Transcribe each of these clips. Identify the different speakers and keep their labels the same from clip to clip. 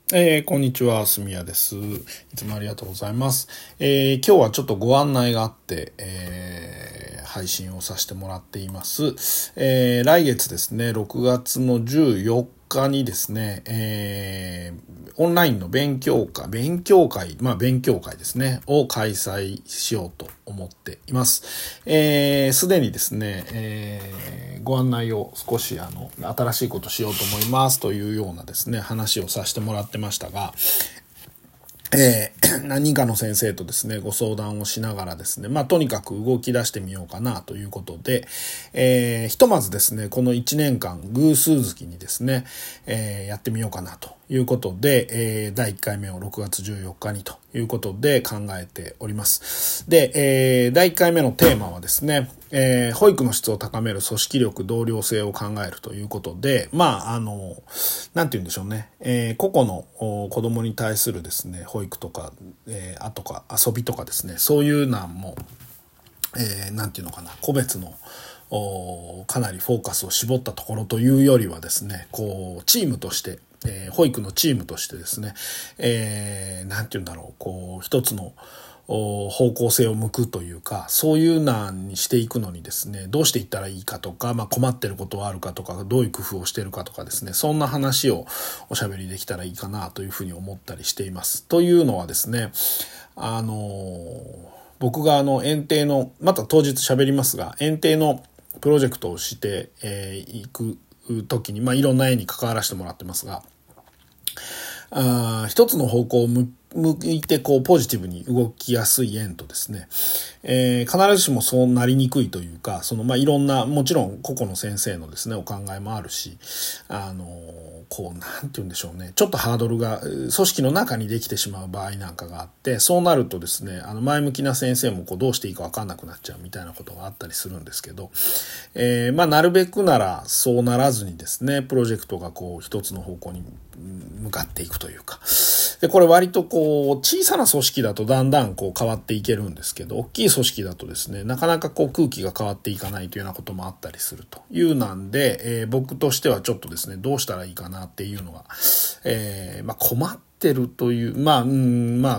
Speaker 1: こんにちは、すみやです。いつもありがとうございます。今日はちょっとご案内があって、配信をさせてもらっています。来月ですね、6月の14日にですね、オンラインの勉強会ですね、を開催しようと思っています。すでにですね、ご案内を少し新しいことしようと思いますというようなですね、話をさせてもらってましたが、何人かの先生とですね、ご相談をしながらですね、とにかく動き出してみようかなということで、ひとまずですね、この1年間偶数月にですね、やってみようかなということで、第1回目を6月14日にということで考えております。で、第1回目のテーマはですね、保育の質を高める組織力、同僚性を考えるということで、なんて言うんでしょうね、個々の子供に対するですね、保育とか、あとか遊びとかですね、そういうのも、なんていうのかな、個別のかなりフォーカスを絞ったところというよりはですね、こうチームとして、保育のチームとしてですね、なんていうんだろう、こう一つの方向性を向くというか、そういうなにしていくのにですね、どうしていったらいいかとか、困ってることはあるかとか、どういう工夫をしているかとかですね、そんな話をおしゃべりできたらいいかなというふうに思ったりしています。というのはですね、僕が園庭の、また当日喋りますが、園庭のプロジェクトをしていく時に、いろんな絵に関わらせてもらってますが、一つの方向を向いてこうポジティブに動きやすい園とですね、必ずしもそうなりにくいというか、いろんな、もちろん個々の先生のですね、お考えもあるし、こう、なんて言うんでしょうね、ちょっとハードルが組織の中にできてしまう場合なんかがあって、そうなるとですね、前向きな先生もこうどうしていいか分かんなくなっちゃうみたいなことがあったりするんですけど、なるべくならそうならずにですね、プロジェクトがこう一つの方向に向かっていくというか、で、これ割とこう小さな組織だとだんだんこう変わっていけるんですけど、大きい組織だとですね、なかなかこう空気が変わっていかないというようなこともあったりするというなんで、僕としてはちょっとですね、どうしたらいいかなっていうのが、困ってるという、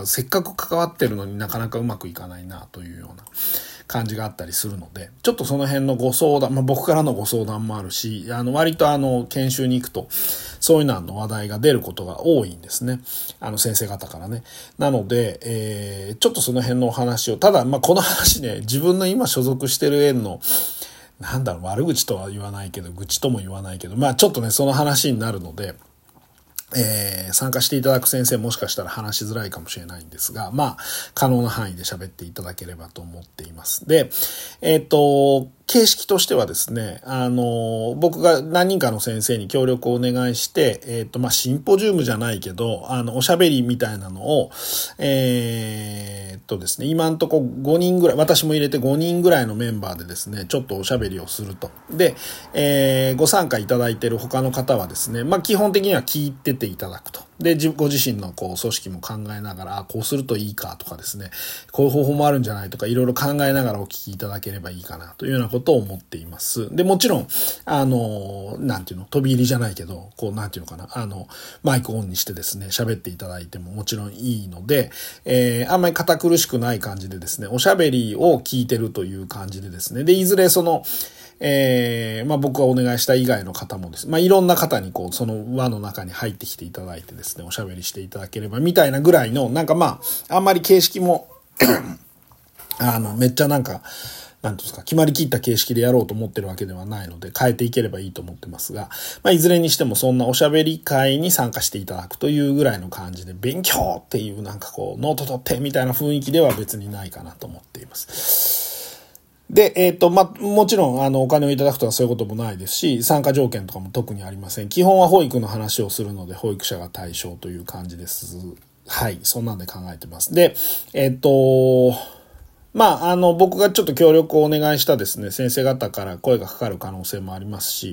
Speaker 1: せっかく関わってるのになかなかうまくいかないなというような感じがあったりするので、ちょっとその辺のご相談、僕からのご相談もあるし、割と研修に行くと、そういうの話題が出ることが多いんですね。先生方からね。なので、ちょっとその辺のお話を、ただ、この話ね、自分の今所属してる園の、悪口とは言わないけど、愚痴とも言わないけど、ちょっとね、その話になるので、参加していただく先生もしかしたら話しづらいかもしれないんですが、可能な範囲で喋っていただければと思っています。で、形式としてはですね、僕が何人かの先生に協力をお願いして、シンポジウムじゃないけど、おしゃべりみたいなのを、ですね、今んとこ5人ぐらい、私も入れて5人ぐらいのメンバーでですね、ちょっとおしゃべりをすると。で、ご参加いただいている他の方はですね、基本的には聞いてていただくと。で、ご自身のこう組織も考えながら、こうするといいかとかですね、こういう方法もあるんじゃないとか、いろいろ考えながらお聞きいただければいいかなというようなことを思っています。で、もちろん、なんていうの、飛び入りじゃないけど、こう、なんていうのかな、マイクオンにしてですね、喋っていただいてももちろんいいので、あんまり堅苦しくない感じでですね、おしゃべりを聞いてるという感じでですね、で、いずれその、僕がお願いした以外の方もですね、いろんな方にこう、その輪の中に入ってきていただいてですね、おしゃべりしていただければみたいなぐらいの、あんまり形式も、めっちゃなんていうんですか、決まりきった形式でやろうと思ってるわけではないので、変えていければいいと思ってますが、いずれにしてもそんなおしゃべり会に参加していただくというぐらいの感じで、勉強っていうノート取ってみたいな雰囲気では別にないかなと思っています。で、もちろん、お金をいただくとはそういうこともないですし、参加条件とかも特にありません。基本は保育の話をするので、保育者が対象という感じです。はい、そんなんで考えてます。で、僕がちょっと協力をお願いしたですね、先生方から声がかかる可能性もありますし、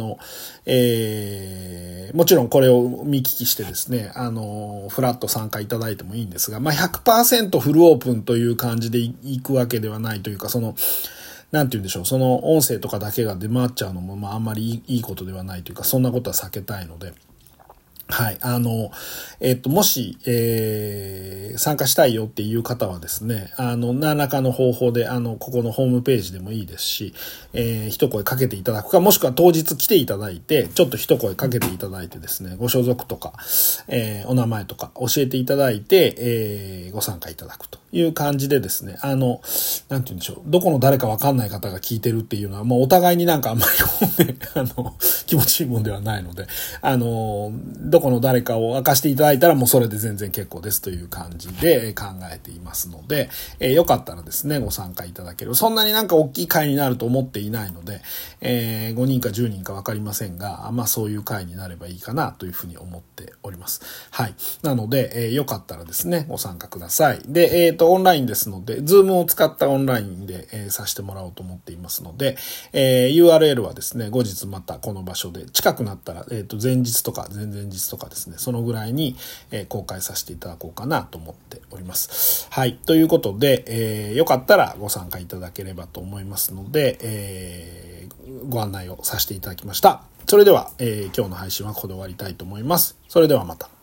Speaker 1: もちろんこれを見聞きしてですね、フラット参加いただいてもいいんですが、100% フルオープンという感じでいくわけではないというか、なんて言うんでしょう、その音声とかだけが出回っちゃうのも、あんまりいいことではないというか、そんなことは避けたいので、 はい。もし、参加したいよっていう方はですね、何らかの方法で、ここのホームページでもいいですし、一声かけていただくか、もしくは当日来ていただいて、ちょっと一声かけていただいてですね、ご所属とか、お名前とか教えていただいて、ご参加いただくという感じでですね、なんて言うんでしょう、どこの誰かわかんない方が聞いてるっていうのは、もうお互いになんかあんまりね、気持ちいいもんではないので、どこの誰かを明かしていただいたらもうそれで全然結構ですという感じで考えていますので、よかったらですね、ご参加いただける。そんなになんか大きい会になると思っていないので、5人か10人かわかりませんが、まあそういう会になればいいかなというふうに思っております。はい。なので、よかったらですね、ご参加ください。で、オンラインですので、ズームを使ったオンラインで、させてもらおうと思っていますので、URL はですね、後日またこの場所で、近くなったら、前日とか前々日とかですね、そのぐらいに、公開させていただこうかなと思っております。はい。ということで、よかったらご参加いただければと思いますので、ご案内をさせていただきました。それでは、今日の配信はここで終わりたいと思います。それではまた。